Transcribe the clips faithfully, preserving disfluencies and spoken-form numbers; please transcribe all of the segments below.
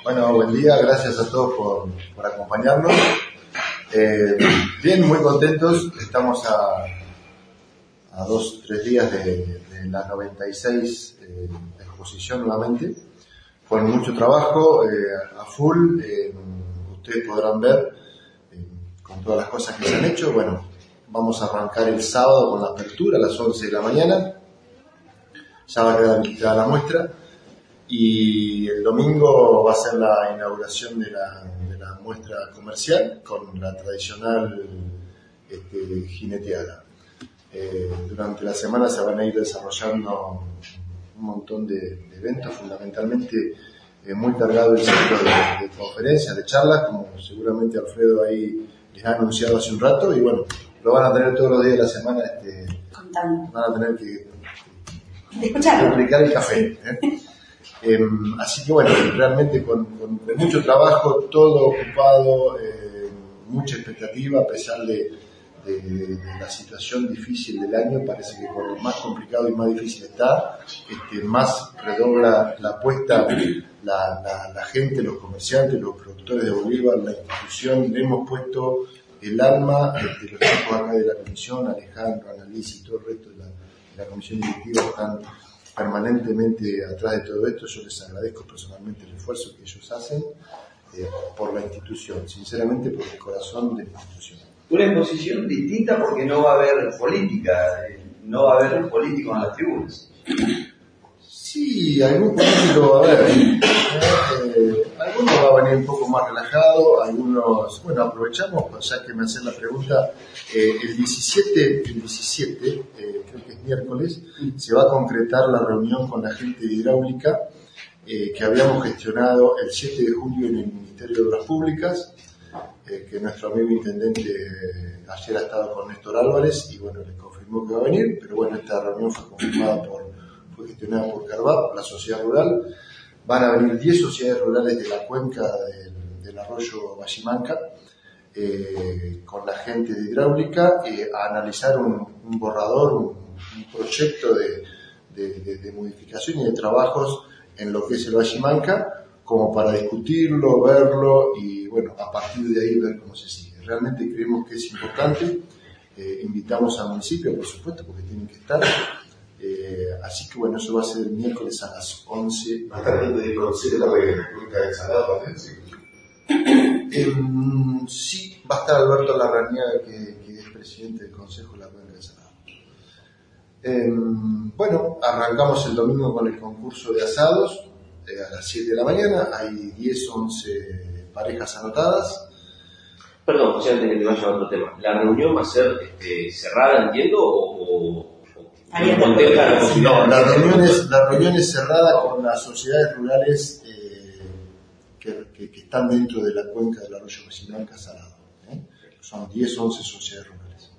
Bueno, buen día, gracias a todos por, por acompañarnos. Eh, bien, muy contentos, estamos a, a dos, tres días de, de la noventa y seis eh, exposición nuevamente, con mucho trabajo, eh, a full, eh, ustedes podrán ver eh, con todas las cosas que se han hecho. Bueno, vamos a arrancar el sábado con la apertura a las once de la mañana, ya va a quedar habilitada la muestra. Y el domingo va a ser la inauguración de la, de la muestra comercial con la tradicional este, jineteada. Eh, durante la semana se van a ir desarrollando un montón de, de eventos, fundamentalmente eh, muy cargado el ciclo de, de conferencias, de charlas, como seguramente Alfredo ahí les ha anunciado hace un rato, y bueno, lo van a tener todos los días de la semana, este, van a tener que duplicar el café. ¿eh? Eh, así que bueno, realmente con, con, con mucho trabajo, todo ocupado, eh, mucha expectativa, a pesar de, de, de la situación difícil del año. Parece que con lo más complicado y más difícil está, este, más redobla la apuesta la, la, la gente, los comerciantes, los productores de Bolívar, la institución. Le hemos puesto el alma, este, los chicos acá de la comisión, Alejandro, Annalise y todo el resto de la, de la comisión directiva están permanentemente atrás de todo esto. Yo les agradezco personalmente el esfuerzo que ellos hacen eh, por la institución, sinceramente por el corazón de la institución. Una exposición distinta porque no va a haber política, no va a haber políticos en las tribunas. Sí, algún político va a haber. Eh, algunos va a venir un poco más relajado, algunos, bueno, aprovechamos, ya que me hacen la pregunta, eh, el diecisiete, el diecisiete eh, creo que es miércoles, se va a concretar la reunión con la gente de hidráulica eh, que habíamos gestionado el siete de julio en el Ministerio de Obras Públicas, eh, que nuestro amigo intendente eh, ayer ha estado con Néstor Álvarez y bueno, les confirmó que va a venir, pero bueno, esta reunión fue confirmada por, fue gestionada por Carvap, la sociedad rural. Van a venir diez sociedades rurales de la cuenca del, del arroyo Vallimanca, eh, con la gente de hidráulica, eh, a analizar un, un borrador, un, un proyecto de, de, de, de modificación y de trabajos en lo que es el Vallimanca, como para discutirlo, verlo y bueno, a partir de ahí ver cómo se sigue. Realmente creemos que es importante, eh, invitamos al municipio, por supuesto, porque tienen que estar. Eh, así que bueno, eso va a ser el miércoles a las once. ¿Va a estar gente de conocer la República de Salado también? Sí. Eh, sí, va a estar Alberto Larrañaga, que, que es presidente del Consejo de la Cuenca de Salado. Eh, bueno, arrancamos el domingo con el concurso de asados eh, a las siete de la mañana. Hay diez, once parejas anotadas. Perdón, José, antes de que vaya a otro tema. ¿La reunión va a ser este, cerrada, entiendo, o...? o... No, la reunión, es, la reunión es cerrada con las sociedades rurales eh, que, que, que están dentro de la cuenca del arroyo Vallimanca Salado. ¿eh? Son diez, once sociedades rurales.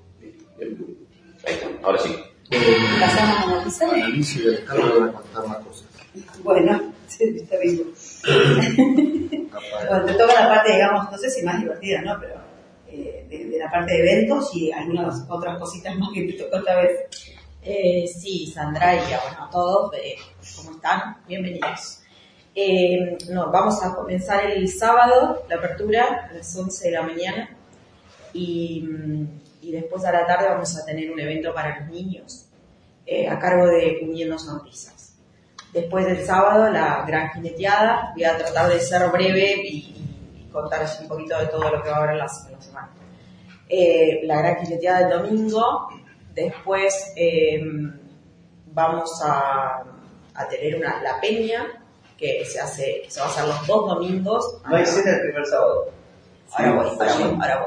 Ahí está, ahora sí. Eh, ¿Pasamos a analizar? Analice y Alejandro van a contar más cosas. Bueno, sí, está bien. Bueno, te toca la parte, digamos, no sé si más divertida, ¿no? Pero eh, de, de la parte de eventos y algunas otras cositas más que te tocó esta vez. Eh, sí, Sandra y bueno, a todos, eh, ¿cómo están? Bienvenidos. Eh, no, vamos a comenzar el sábado, la apertura, a las once de la mañana, y, y después a la tarde vamos a tener un evento para los niños, eh, a cargo de Uniendo Sonrisas. Después del sábado, la gran jineteada. Voy a tratar de ser breve y, y, y contarles un poquito de todo lo que va a haber en la, en la semana. Eh, la gran jineteada del domingo. Después eh, vamos a, a tener una, la peña que se hace, que se va a hacer los dos domingos. No hay cena el primer sábado. Ahora voy, ahora voy, ahora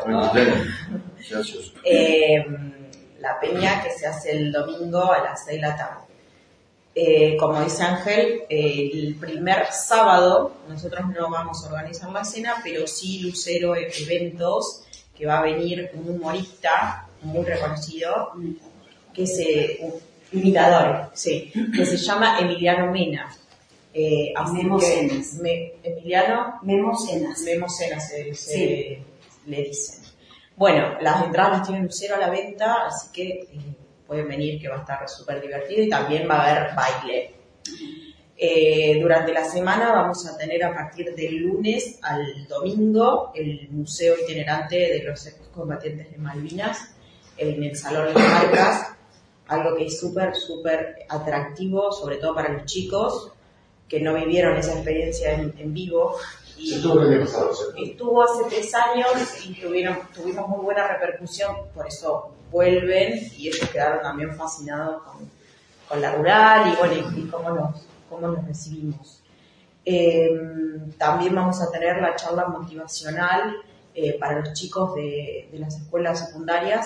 voy. Eh, la peña que se hace el domingo a las seis de la tarde. Eh, como dice Ángel, eh, el primer sábado nosotros no vamos a organizar la cena, pero sí Lucero Eventos, que va a venir un humorista muy reconocido, que se, un imitador, sí, que se llama Emiliano Mena. Eh, Memo Cenas. Me, Emiliano Memo Cenas. Memo Cenas se, se Sí. le dicen. Bueno, las entradas las tiene Lucero a la venta, así que eh, pueden venir, que va a estar súper divertido y también va a haber baile. Eh, durante la semana vamos a tener a partir del lunes al domingo el Museo Itinerante de los Excombatientes de Malvinas en el Salón de las Marcas, algo que es súper, súper atractivo, sobre todo para los chicos que no vivieron esa experiencia en, en vivo. Y estuvo el año pasado, ¿cierto? Estuvo hace tres años y tuvieron, tuvimos muy buena repercusión, por eso vuelven y ellos quedaron también fascinados con, con la rural y bueno, y, y cómo nos, cómo nos recibimos. Eh, también vamos a tener la charla motivacional eh, para los chicos de, de las escuelas secundarias.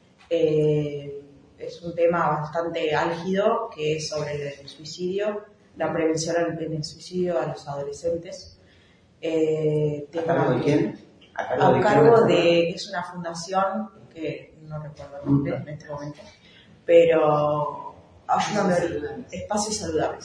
Eh, es un tema bastante álgido que es sobre el, el suicidio, la prevención en el suicidio a los adolescentes. Eh, ¿A cargo de quién? A cargo, a cargo de, es una fundación que no recuerdo el nombre en este momento, pero ayúdame ahorita, Espacio Saludable.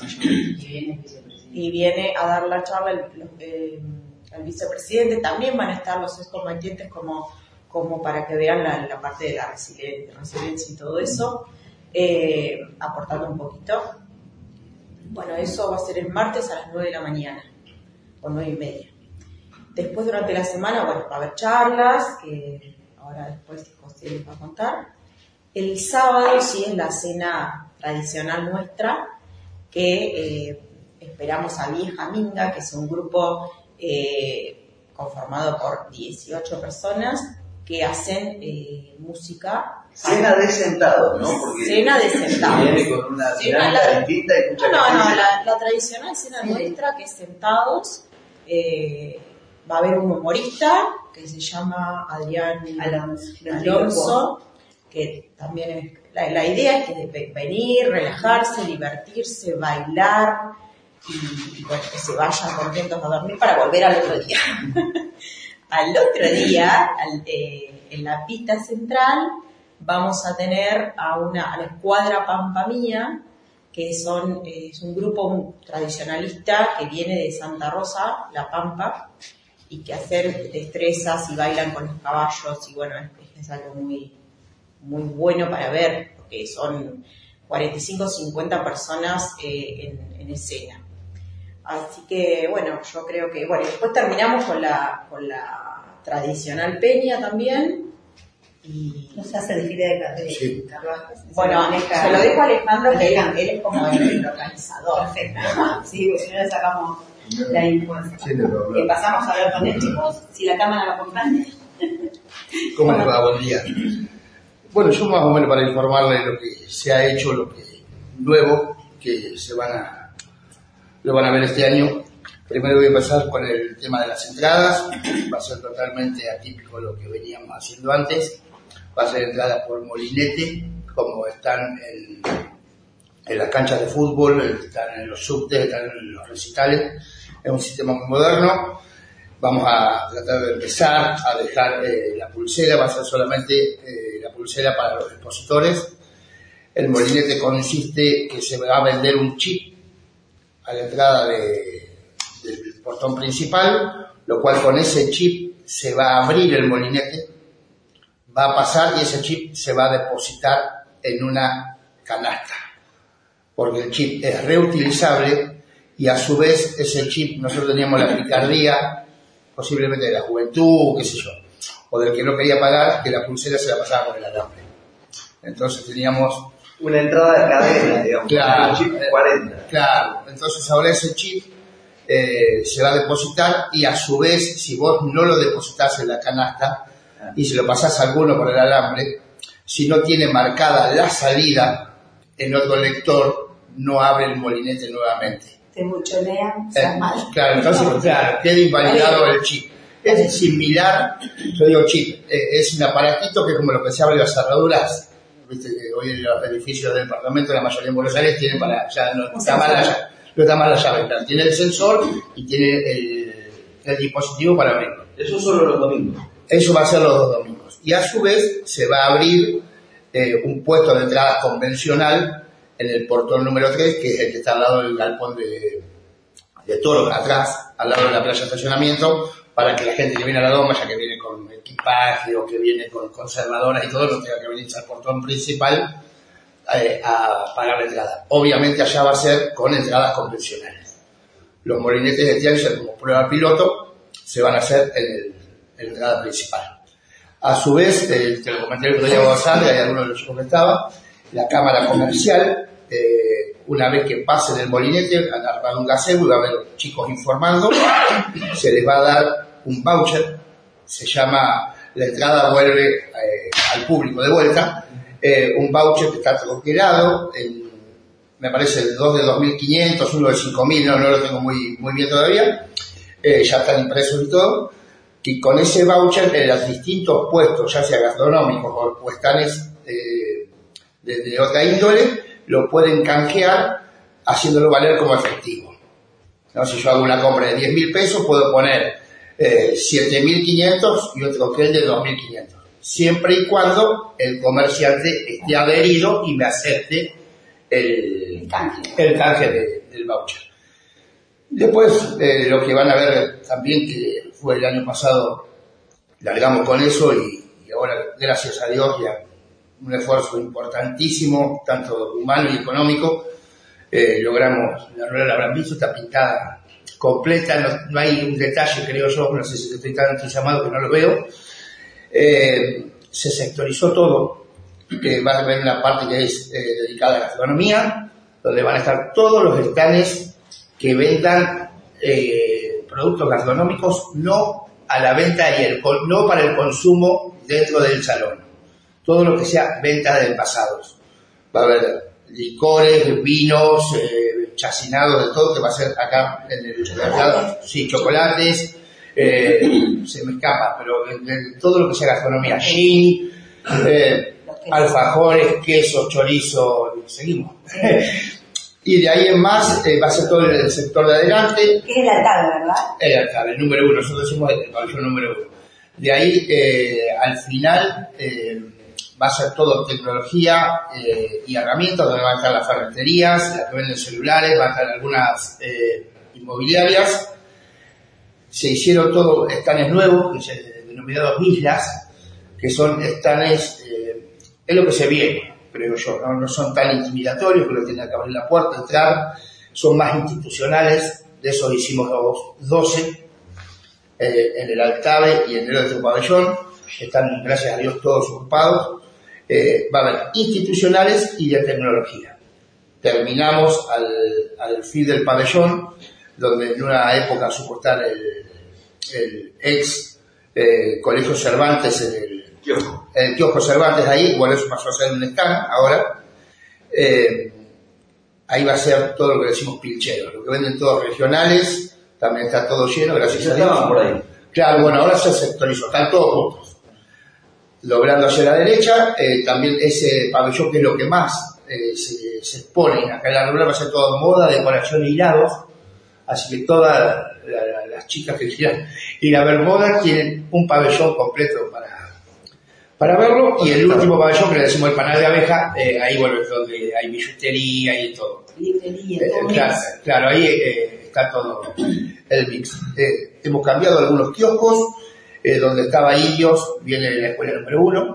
Y viene a dar la charla el, el, el vicepresidente, también van a estar los excombatientes como, como para que vean la, la parte de la resiliencia, resiliencia y todo eso, eh, aportando un poquito. Bueno, eso va a ser el martes a las nueve de la mañana, o nueve y media. Después, durante la semana, bueno, va a haber charlas, que ahora después José les va a contar. El sábado sí es la cena tradicional nuestra, que eh, esperamos a Vieja Minga, que es un grupo eh, conformado por dieciocho personas que hacen eh, música. Cena de sentados, ¿no? Porque cena de sentados. Viene con una dinámica la, distinta y mucha No, no, no, gente. la, la tradicional cena nuestra, que es sentados. Eh, va a haber un humorista que se llama Adrián Alonso, Alonso, que también es, la, la idea es que venir, relajarse, divertirse, bailar y, y bueno, que se vayan contentos a dormir para volver al otro día. Al otro día, al, eh, en la pista central, vamos a tener a, una, a la escuadra Pampa Mía, que son, eh, es un grupo tradicionalista que viene de Santa Rosa, La Pampa, y que hacen destrezas y bailan con los caballos, y bueno, es, es algo muy, muy bueno para ver, porque son cuarenta y cinco a cincuenta personas eh, en, en escena. Así que, bueno, yo creo que, bueno, después terminamos con la, con la tradicional peña también. Y no se hace desfile de, de sí. carruajes. Bueno, maneja, se lo dejo a Alejandro, que él, él es como el, el organizador. Perfecto. Sí, porque si no le sacamos la impulsa. Sí, no, no, no. Que pasamos a ver con él, chicos, si la cámara lo acompaña. ¿Cómo les va? Buen día. Bueno, yo más o menos para informarles lo que se ha hecho, lo que nuevo que se van a lo van a ver este año. Primero voy a empezar con el tema de las entradas. Va a ser totalmente atípico lo que veníamos haciendo antes. Va a ser entradas por molinete, como están en, en las canchas de fútbol, están en los subtes, están en los recitales. Es un sistema muy moderno. Vamos a tratar de empezar a dejar eh, la pulsera, va a ser solamente eh, la pulsera para los expositores. El molinete consiste que se va a vender un chip a la entrada de, del portón principal, lo cual con ese chip se va a abrir el molinete, va a pasar y ese chip se va a depositar en una canasta, porque el chip es reutilizable y a su vez ese chip, nosotros teníamos la picardía, posiblemente de la juventud, qué sé yo, o del que no quería pagar, que la pulsera se la pasaba por el alambre. Entonces teníamos una entrada de cadena, digamos, claro, un chip cuarenta. Claro, entonces ahora ese chip eh, se va a depositar y a su vez, si vos no lo depositas en la canasta y se lo pasás a alguno por el alambre, si no tiene marcada la salida en otro lector, no abre el molinete nuevamente. Te buchonean, Eh, seas mal. claro, entonces, claro, queda invalidado el chip. Es similar, yo digo chip, eh, es un aparatito que es como lo que se abre las cerraduras. Viste que hoy en los edificios del departamento, la mayoría en Buenos Aires tienen para, ya no está mal la llave, no está mal la llave, claro, tiene el sensor y tiene el, el dispositivo para abrirlo. Eso solo los domingos. Eso va a ser los dos domingos. Y a su vez se va a abrir eh, un puesto de entrada convencional en el portón número tres, que es el que está al lado del galpón de, de toros, atrás, al lado de la playa de estacionamiento, para que la gente que viene a la doma, ya que viene con equipaje o que viene con conservadoras y todo, no tenga que venirse al portón principal eh, a pagar la entrada. Obviamente allá va a ser con entradas convencionales. Los molinetes de este año, como prueba piloto, se van a hacer en, el, en la entrada principal. A su vez, eh, te lo comenté el otro día a González, hay algunos de los chicos que estaba, la cámara comercial, eh, una vez que pasen el molinete, han armado un gazebo y va a haber chicos informando, se les va a dar un voucher, se llama, la entrada vuelve eh, al público de vuelta, eh, un voucher que está congelado, en, me parece el dos de dos mil quinientos, uno de cinco mil, no, no lo tengo muy, muy bien todavía, eh, ya están impresos y todo, y con ese voucher en los distintos puestos, ya sea gastronómicos o, o estanes eh, de, de otra índole, lo pueden canjear haciéndolo valer como efectivo. ¿No? Si yo hago una compra de diez mil pesos, puedo poner eh, siete mil quinientos y otro que el de dos mil quinientos. Siempre y cuando el comerciante esté adherido y me acepte el, El canje. el canje de, del voucher. Después, eh, lo que van a ver también, que fue el año pasado, largamos con eso y, y ahora, gracias a Dios, ya un esfuerzo importantísimo, tanto humano y económico, eh, logramos, la rueda la habrán visto, está pintada completa, no, no hay un detalle, creo yo, no sé si estoy tan entusiasmado que no lo veo. Eh, se sectorizó todo, que va a haber una parte que es eh, dedicada a la gastronomía, donde van a estar todos los estanes que vendan eh, productos gastronómicos no a la venta y el no para el consumo dentro del salón. Todo lo que sea venta de envasados. Va a haber licores, vinos, eh, chacinados, de todo, que va a ser acá en el mercado. Sí, chocolates, eh, se me escapa, pero de, de todo lo que sea gastronomía. Gin, eh, alfajores, queso, chorizo, seguimos. Y de ahí en más eh, va a ser todo el sector de adelante. Que es el altar, ¿verdad? El altar, el número uno, nosotros decimos el pabellón número uno. De ahí eh, al final eh, va a ser todo tecnología eh, y herramientas, donde van a estar las ferreterías, las que venden celulares, van a estar algunas eh, inmobiliarias. Se hicieron todos estanes nuevos, que se denominados islas, que son estanes, eh, es lo que se viene, creo yo, ¿no? No son tan intimidatorios, que lo tienen que abrir la puerta, entrar, son más institucionales. De esos hicimos doce eh, en el Altave y en el otro pabellón, están, gracias a Dios, todos ocupados. Eh, va a haber institucionales y de tecnología. Terminamos al, al fin del pabellón, donde en una época supo estar el, el ex eh, Colegio Cervantes en el Kiosco. el kiosco Cervantes ahí, bueno, eso pasó a ser un stand ahora. Eh, ahí va a ser todo lo que decimos pilcheros, lo que venden todos regionales, también está todo lleno, gracias a Dios. Estaban por ahí. Claro, bueno, ahora se sectorizó, están todos juntos. Logrando hacia la derecha, eh, también ese pabellón que es lo que más eh, se, se expone acá en la rural, va a ser todo moda, decoración y hilados, así que todas la, la, las chicas que quieran ir a ver moda tienen un pabellón completo para para verlo, y el último pabellón, que le decimos el panal de abeja, eh, ahí bueno, es donde hay billutería y todo. Librería, Eh, todo claro, eso. claro, ahí eh, está todo el mix. Eh, hemos cambiado algunos kioscos, eh, donde estaba Illos, viene la escuela número uno.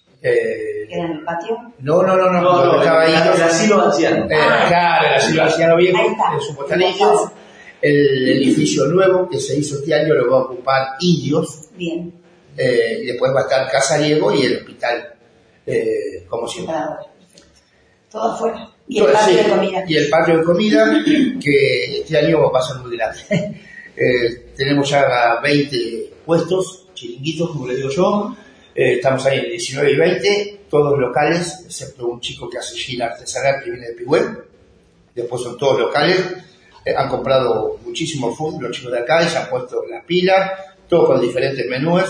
Eh, ¿Queda en el patio? no, no, no, no, No, donde no, estaba el, Illos. el asilo anciano. Eh, claro, el asilo anciano viejo, Ahí está. en Supotanillos. El edificio nuevo que se hizo este año lo va a ocupar Illos. Bien. Eh, y después va a estar Casa Diego y el hospital, eh, como siempre. Para ahora, perfecto. Todo afuera. Y el Todo, patio sí, de comida. y el patio de comida, que este año va a ser muy grande. Eh, tenemos ya veinte puestos, chiringuitos, como le digo yo. Eh, estamos ahí en el diecinueve y veinte, todos locales, excepto un chico que hace gin artesanal que viene de Pigüén. Después son todos locales. Eh, han comprado muchísimo food los chicos de acá y se han puesto la pila, todos con diferentes menús.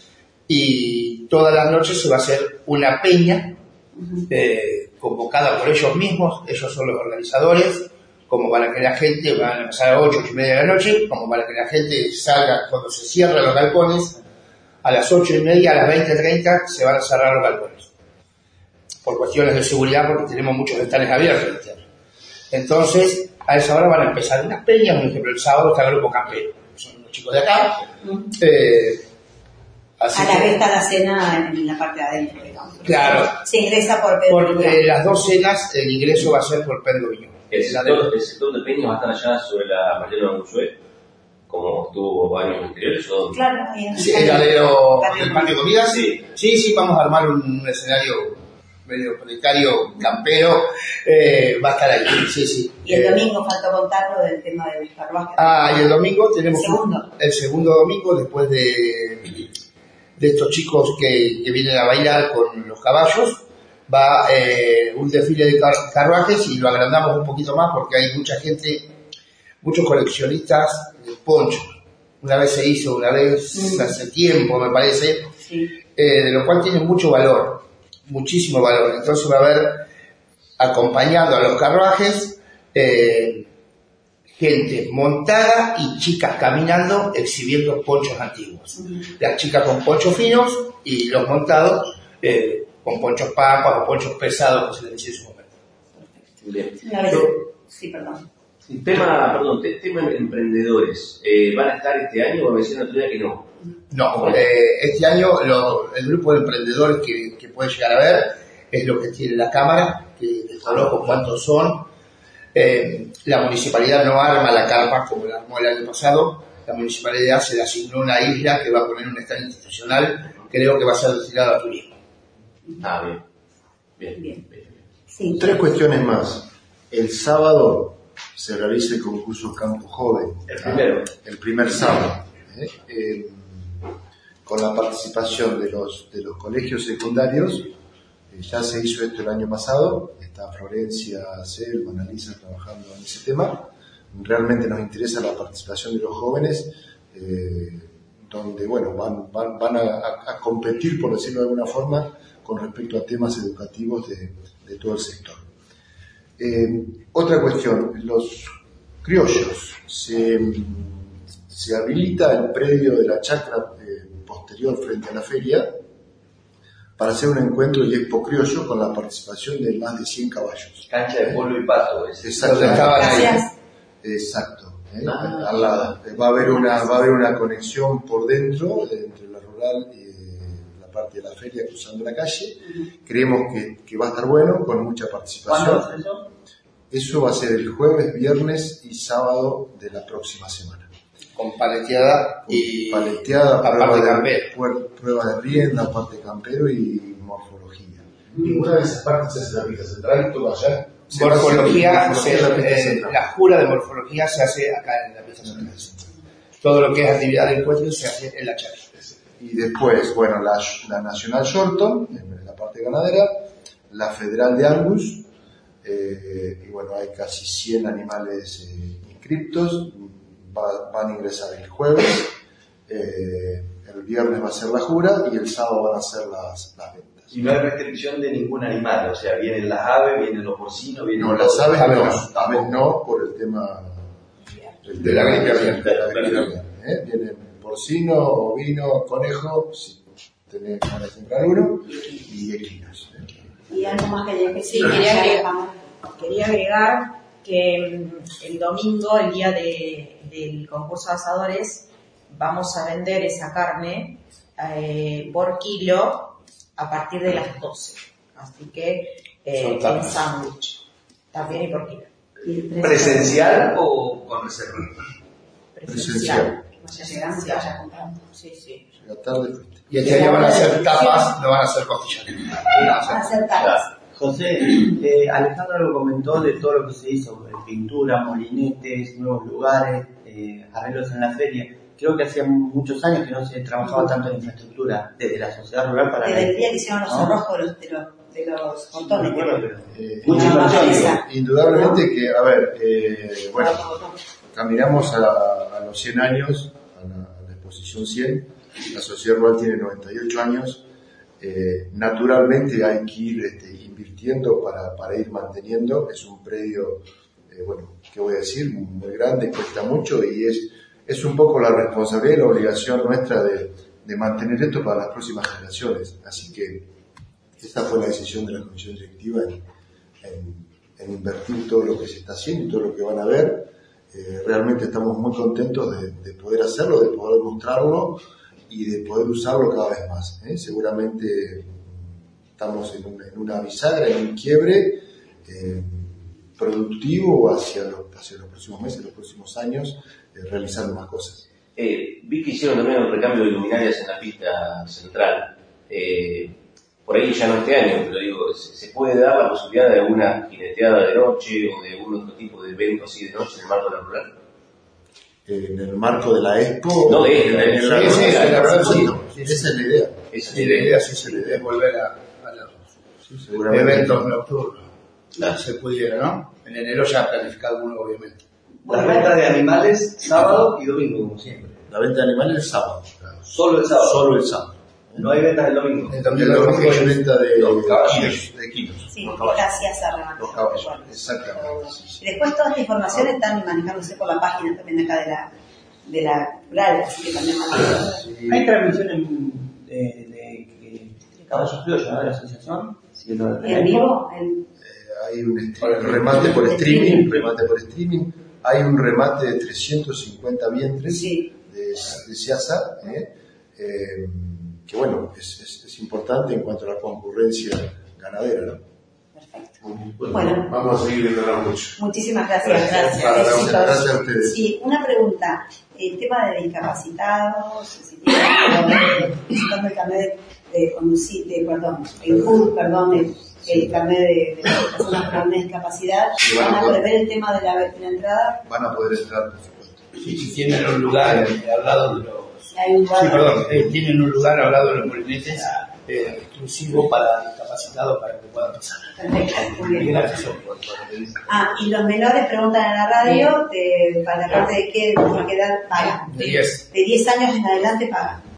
Y todas las noches se va a hacer una peña eh, convocada por ellos mismos, ellos son los organizadores, como para que la gente, van a empezar a las ocho, ocho y media de la noche, como para que la gente salga cuando se cierran los galpones, a las ocho y media, a las veinte treinta se van a cerrar los galpones. Por cuestiones de seguridad, porque tenemos muchos stands abiertos. Entonces, a esa hora van a empezar unas peñas, por ejemplo, el sábado está el grupo campero, son los chicos de acá. Eh, Así A la que, vez está la cena en la parte de adentro, digamos. Claro. Se ingresa por Pedro por Viña. eh, las dos cenas, el ingreso va a ser por Pedro Viñón. El la sector, el sector de Peña va a estar allá sobre la Mariano Mangusué, como estuvo años anteriores, o dónde? Claro, ahí en Sí, el alero Patio del patio de comidas. Sí. sí, sí, vamos a armar un, un escenario medio precario, campero, eh, va a estar ahí, sí, sí. Y el Eh, domingo falta contarlo del tema del carruaje. Ah, y el domingo tenemos El segundo. el segundo domingo, después de, de estos chicos que, que vienen a bailar con los caballos, va eh, un desfile de car- carruajes y lo agrandamos un poquito más porque hay mucha gente, muchos coleccionistas de ponchos. Una vez se hizo, una vez Mm. hace tiempo me parece, Sí. eh, de lo cual tiene mucho valor, muchísimo valor. Entonces va a haber, acompañando a los carruajes, eh, gente montada y chicas caminando exhibiendo ponchos antiguos. Ujú. Las chicas con ponchos finos y los montados eh, con ponchos pampas o ponchos pesados, como se les decía en su momento. Bien. Una vez. Yo- Sí, perdón. Tema, perdón, te- tema de emprendedores. Eh, ¿Van a estar este año o me decían el otro día que no? No, eh, este año lo- el grupo de emprendedores que, que puede llegar a ver es lo que tiene la Cámara, que desconozco cuántos son. Eh, la municipalidad no arma la carpa como la armó el año pasado. La municipalidad se le asignó una isla que va a poner un stand institucional, creo que va a ser destinado a turismo. Ah, bien. Bien, Bien. bien, bien. Sí. Tres cuestiones más. El sábado se realiza el concurso Campo Joven. El primero. El primer sábado. ¿eh? Eh, con la participación de los, de los colegios secundarios. Eh, ya se hizo esto el año pasado. Está Florencia, Selva, Analisa trabajando en ese tema. Realmente nos interesa la participación de los jóvenes, eh, donde bueno, van, van, van a, a- a competir, por decirlo de alguna forma, con respecto a temas educativos de, de todo el sector. Eh, otra cuestión, los criollos. Se, se habilita el predio de la chacra eh, posterior frente a la feria para hacer un encuentro y expo criollo con la participación de más de cien caballos. Cancha de polo y pato. Es. Exacto. Donde estaban ahí. Gracias. Exacto. ¿eh? Ah. Al lado. Eh, Va a haber una, va a haber una conexión por dentro de- entre la rural y eh, la parte de la feria cruzando la calle. Creemos que, que va a estar bueno, con mucha participación. ¿Cuándo es eso? Eso va a ser el jueves, viernes y sábado de la próxima semana. Con paleteada y Paleteada, aparte prueba de, campero. puer- prueba de rienda, parte campero y morfología. Ninguna de esas partes se hace la pista central, todo allá. Se va a hacer Morfología, morfología se- en la pista eh, central. la jura de morfología se hace acá en la pista central. Todo lo que es actividad de encuentro se hace en la chacra. Y después, bueno, la, la Nacional Shorton, en la parte ganadera, la Federal de Angus, eh, y bueno, hay casi cien animales eh, inscriptos, Va- van a ingresar el jueves, eh, el viernes va a ser la jura y el sábado van a ser las, las ventas. Y no hay restricción de ningún animal, o sea, vienen las aves, vienen los porcinos, vienen No, los las aves aves no, no. aves no por el tema el De la tema gripe aviar. de la gripe aviar, ¿eh? Vienen porcino, ovino, conejo, si tenés ganas de sembrar uno, y equinos. ¿eh? Y algo más que haya que Sí, decir. quería agregar, quería agregar que mm, el domingo, el día de- del concurso de asadores, vamos a vender esa carne eh, por kilo a partir de las doce. Así que eh, Son en tapas. sándwich, también y por kilo. Y el precio- ¿Presencial o con reserva? Presencial. Vaya llegando, que vaya comprando. Sí, sí. Llega tarde, fuiste. Y este año van a hacer tapas, no van a hacer costillas. Van a Van a hacer- ser tapas. José, eh, Alejandro lo comentó de todo lo que se hizo, eh, pintura, molinetes, nuevos lugares, eh, arreglos en la feria. Creo que hacía muchos años que no se trabajaba tanto en infraestructura desde la sociedad rural para Desde la... el día que hicieron los ¿no? cerrojos de los, de los, de los portones. Bueno, pero- Eh, Mucha Una inversión, baliza. indudablemente que, a ver, eh, bueno, caminamos a, a los cien años, a la, a la exposición cien, la sociedad rural tiene noventa y ocho años, eh, naturalmente hay que ir este, invirtiendo para, para ir manteniendo, es un predio, eh, bueno, ¿qué voy a decir? Muy grande, cuesta mucho y es, es un poco la responsabilidad y la obligación nuestra de, de mantener esto para las próximas generaciones, así que esta fue la decisión de la comisión directiva en, en, en invertir todo lo que se está haciendo y todo lo que van a ver. Eh, realmente estamos muy contentos de, de poder hacerlo, de poder mostrarlo y de poder usarlo cada vez más. ¿eh? Seguramente estamos en una, en una bisagra, en un quiebre, eh, productivo hacia los, hacia los próximos meses, los próximos años, eh, realizando más cosas. Eh, vi que hicieron también un recambio de luminarias en la pista central. Eh, por ahí ya no este año, pero digo, ¿se, se puede dar la posibilidad de alguna jineteada de noche o de algún otro tipo de evento así de noche en el marco de la rural? Eh, en el marco de la Expo. No, de esta, en la, sí, sí, la, la verdad, sí. sí, esa es la idea. Esa Y la idea sí se le debe volver a, a los Sí, seguramente. eventos nocturnos. Claro, se pudiera, ¿no? En enero ya ha planificado uno, obviamente. La venta de animales sábado y domingo, como siempre. La venta de animales el sábado. Claro. Solo el sábado. Solo el sábado. No hay ventas el domingo. El El domingo domingo hay es- venta de, Los caballos. kilos, de kilos. Sí, los caballos. casi hace remate. Los caballos, exactamente. Sí, sí. Y después toda esta información están manejándose por la página también acá de la, de la rural, así que también van a Hay transmisión en, de, de, de caballos criollos, ¿no? De la asociación. Sí, lo de ¿Y en vivo? En- Eh, hay un stream- remate por streaming, remate por streaming. Hay un remate de trescientos cincuenta vientres Sí. de, de Siasa, ¿eh? Eh, que bueno, es, es, es importante en cuanto a la concurrencia ganadera, ¿no? Perfecto. Bueno, Bueno. vamos a seguir viéndola mucho. Muchísimas gracias. Gracias. Besitos. Gracias a ustedes. Sí, una pregunta. El tema de discapacitados, si tienen solicitando el carnet de conducir, de, perdón, el C U R, perdón, el, el carnet de, de personas con alguna discapacidad, Sí, van a van a poder. prever el tema de la, de la entrada. Van a poder entrar, por supuesto. Sí, si tienen un lugar eh, al lado de los... Hay un lugar. Sí, perdón, eh, tienen un lugar al lado de los molinetes eh, exclusivo para discapacitados para que puedan pasar. Perfecto, muy bien. Gracias. Ah, y los menores preguntan en la radio de, para la parte de qué, de qué edad pagan. De diez. De diez años en adelante pagan.